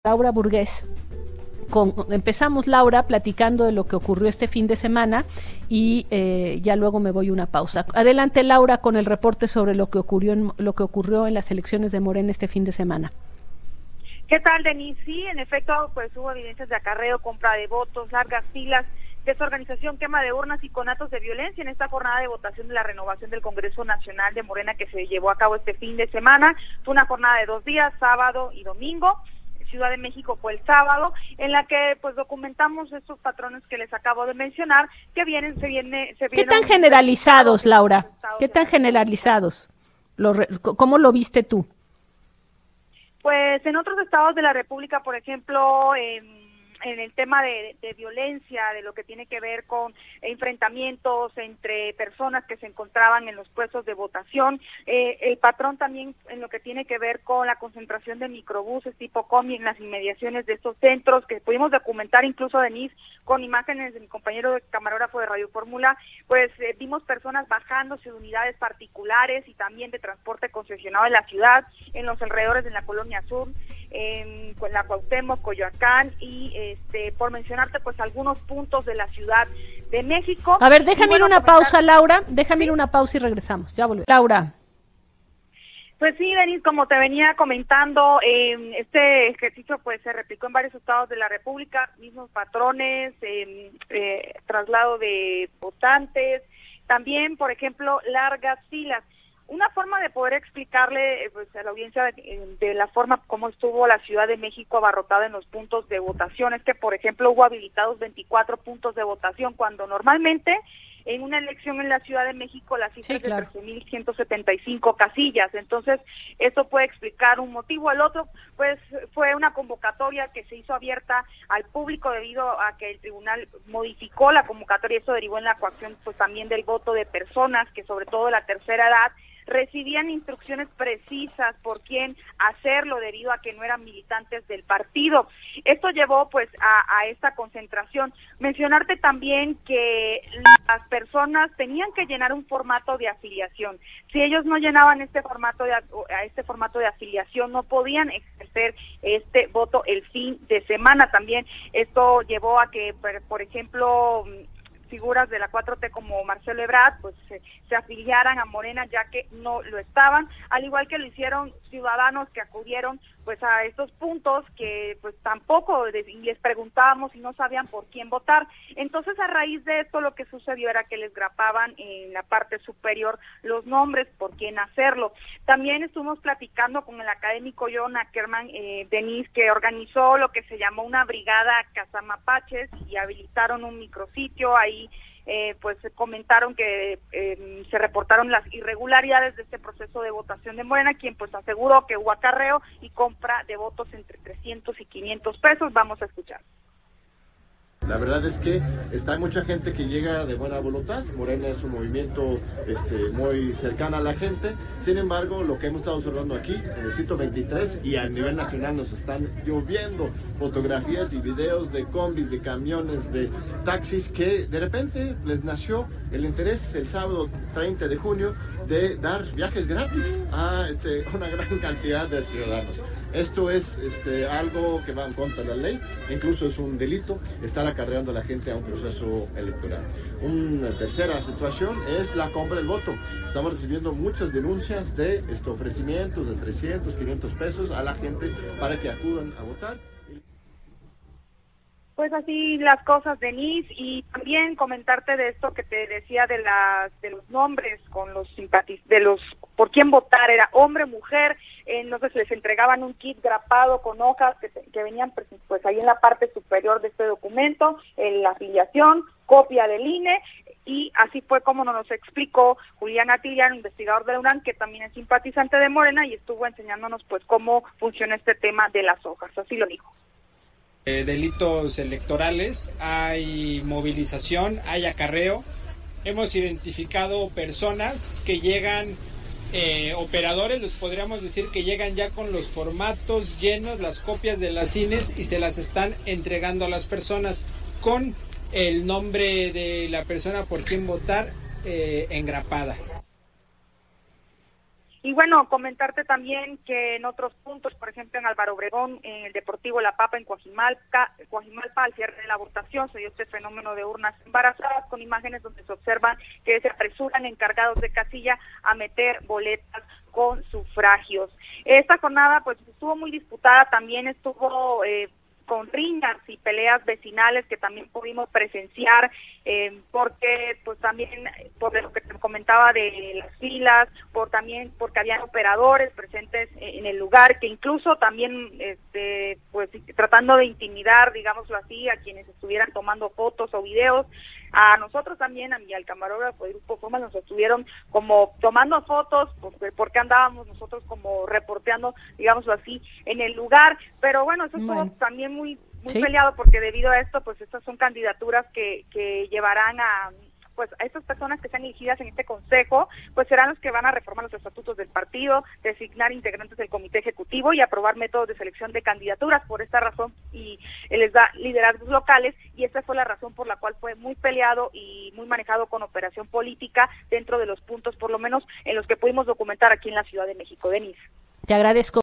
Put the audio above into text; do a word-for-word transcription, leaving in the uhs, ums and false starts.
Laura Burgués. Con, empezamos, Laura, platicando de lo que ocurrió este fin de semana y eh, ya luego me voy a una pausa. Adelante, Laura, con el reporte sobre lo que ocurrió en, lo que ocurrió en las elecciones de Morena este fin de semana. ¿Qué tal, Denise? Sí, en efecto, pues hubo evidencias de acarreo, compra de votos, largas filas, desorganización, quema de urnas y conatos de violencia en esta jornada de votación de la renovación del Congreso Nacional de Morena que se llevó a cabo este fin de semana. Fue una jornada de dos días, sábado y domingo. Ciudad de México fue el sábado, en la que pues documentamos estos patrones que les acabo de mencionar, que vienen, se viene, se ¿Qué tan generalizados, Laura? ¿Qué tan generalizados? Lo, ¿Cómo lo viste tú? Pues en otros estados de la República, por ejemplo, en en el tema de, de violencia, de lo que tiene que ver con enfrentamientos entre personas que se encontraban en los puestos de votación, eh, el patrón también en lo que tiene que ver con la concentración de microbuses tipo combi en las inmediaciones de estos centros, que pudimos documentar incluso, Denise, con imágenes de mi compañero de camarógrafo de Radio Fórmula, pues eh, vimos personas bajándose de unidades particulares y también de transporte concesionado en la ciudad, en los alrededores de la Colonia Sur, en la Cuauhtémoc, Coyoacán y este por mencionarte pues algunos puntos de la Ciudad de México. A ver, déjame bueno, ir una comentar... pausa, Laura, déjame ¿Sí? ir una pausa y regresamos, ya volvemos. Laura. Pues sí, Denise, como te venía comentando, eh, este ejercicio pues se replicó en varios estados de la República, mismos patrones, eh, eh, traslado de votantes, también, por ejemplo, largas filas. Una forma de poder explicarle pues, a la audiencia de, de la forma como estuvo la Ciudad de México abarrotada en los puntos de votación es que, por ejemplo, hubo habilitados veinticuatro puntos de votación, cuando normalmente en una elección en la Ciudad de México la cifra es sí, claro. de trece mil ciento setenta y cinco casillas. Entonces, eso puede explicar un motivo. El otro, pues, fue una convocatoria que se hizo abierta al público debido a que el tribunal modificó la convocatoria. Eso derivó en la coacción, pues, también del voto de personas que, sobre todo de la tercera edad, recibían instrucciones precisas por quién hacerlo debido a que no eran militantes del partido. Esto llevó pues a, a esta concentración. Mencionarte también que las personas tenían que llenar un formato de afiliación. Si ellos no llenaban este formato de a este formato de afiliación, no podían ejercer este voto el fin de semana. También esto llevó a que, por, por ejemplo, figuras de la cuatro T como Marcelo Ebrard, pues se, se afiliaran a Morena ya que no lo estaban, al igual que lo hicieron ciudadanos que acudieron pues a estos puntos que pues tampoco les preguntábamos y no sabían por quién votar. Entonces, a raíz de esto lo que sucedió era que les grapaban en la parte superior los nombres por quién hacerlo. También estuvimos platicando con el académico John Ackerman, eh, Denise, que organizó lo que se llamó una brigada Cazamapaches y habilitaron un micrositio ahí. Eh, pues comentaron que eh, se reportaron las irregularidades de este proceso de votación de Morena, quien pues aseguró que hubo acarreo y compra de votos entre trescientos y quinientos pesos. Vamos a escuchar. La verdad es que está, hay mucha gente que llega de buena voluntad. Morena es un movimiento este, muy cercano a la gente. Sin embargo, lo que hemos estado observando aquí, en el sitio veintitrés y a nivel nacional nos están lloviendo fotografías y videos de combis, de camiones, de taxis, que de repente les nació el interés el sábado treinta de junio de dar viajes gratis a este, una gran cantidad de ciudadanos. Esto es este, algo que va en contra de la ley, incluso es un delito estar acarreando a la gente a un proceso electoral. Una tercera situación es la compra del voto. Estamos recibiendo muchas denuncias de este, ofrecimientos de trescientos, quinientos pesos a la gente para que acudan a votar. Pues así las cosas, Denise, y también comentarte de esto que te decía de las de los nombres con los simpatiz de los por quién votar, era hombre, mujer, eh, entonces les entregaban un kit grapado con hojas que, que venían pues, pues ahí en la parte superior de este documento, eh, la afiliación, copia del I N E, y así fue como nos explicó Julián Atiliano, investigador de la UNAM, que también es simpatizante de Morena y estuvo enseñándonos pues cómo funciona este tema de las hojas, así lo dijo. Eh, delitos electorales, hay movilización, hay acarreo. Hemos identificado personas que llegan, eh, operadores, les podríamos decir que llegan ya con los formatos llenos, las copias de las I N Es y se las están entregando a las personas con el nombre de la persona por quien votar eh, engrapada. Y bueno, comentarte también que en otros puntos, por ejemplo en Álvaro Obregón, en el Deportivo La Papa, en Coajimalpa, Coajimalpa al cierre de la votación se dio este fenómeno de urnas embarazadas, con imágenes donde se observan que se apresuran encargados de casilla a meter boletas con sufragios. Esta jornada pues estuvo muy disputada, también estuvo eh, con riñas y peleas vecinales que también pudimos presenciar, eh, porque pues también por lo que te comentaba de las filas, por también porque habían operadores presentes en el lugar que incluso también este pues tratando de intimidar, digámoslo así, a quienes estuvieran tomando fotos o videos. A nosotros también, a mí, al camarógrafo del Grupo Foma, nos estuvieron como tomando fotos, pues, porque andábamos nosotros como reporteando, digámoslo así, en el lugar. Pero bueno, eso estuvo bueno. también muy muy ¿Sí? peleado, porque debido a esto, pues estas son candidaturas que, que llevarán a... pues a estas personas que están elegidas en este consejo, pues serán los que van a reformar los estatutos del partido, designar integrantes del comité ejecutivo y aprobar métodos de selección de candidaturas. Por esta razón, y les da liderazgos locales, y esta fue la razón por la cual fue muy peleado y muy manejado con operación política dentro de los puntos, por lo menos en los que pudimos documentar aquí en la Ciudad de México. Denise. Te agradezco.